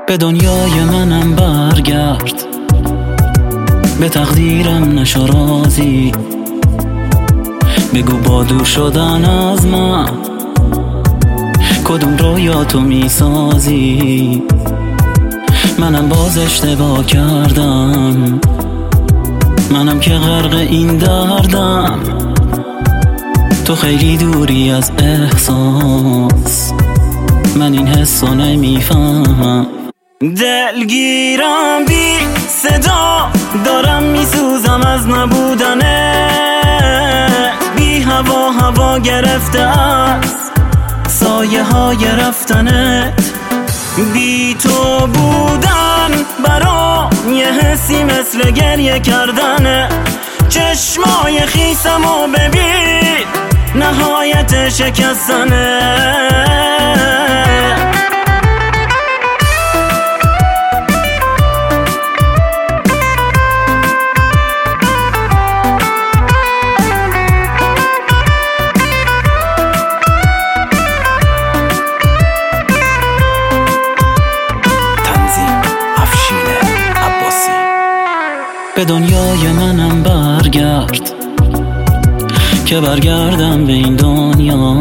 به دنیای منم برگرد، به تقدیرم نشو راضی، بگو با دور شدن از من کدوم رویا تو میسازی. منم باز اشتباه کردم، منم که غرق این دردم، تو خیلی دوری از احساس، من این حسو نمیفهمم. دلگیرم بی صدا دارم میسوزم از نبودنه، بی هوا گرفته است سایه های رفتنت، بی تو بودن برام یه حسی مثل گریه کردنه. چشمای خیسمو ببین نهایت شکستنه. به دنیای منم برگرد که برگردم به این دنیا،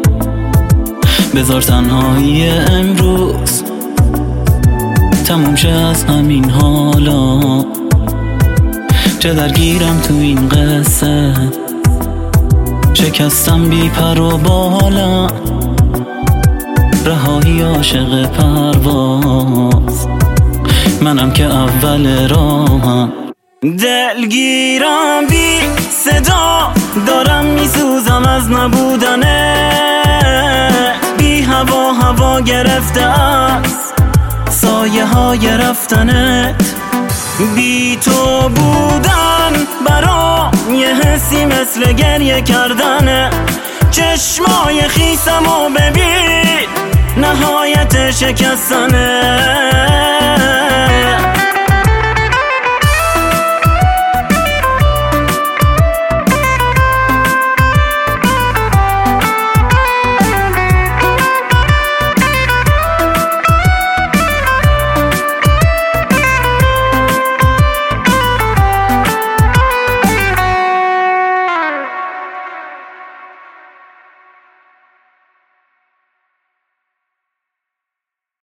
بذار تنهایی امروز تموم شه از همین حالا. چه درگیرم تو این قصه، شکستم بی پر و بالا، رهایی عاشق پرواز، منم که اول راهم. دلگیرم بی صدا دارم میسوزم از نبودنه، بی هوا گرفته است سایه های رفتنت، بی تو بودن برام یه حسی مثل گریه کردنه. چشمای خیسمو ببین نهایت شکستنه.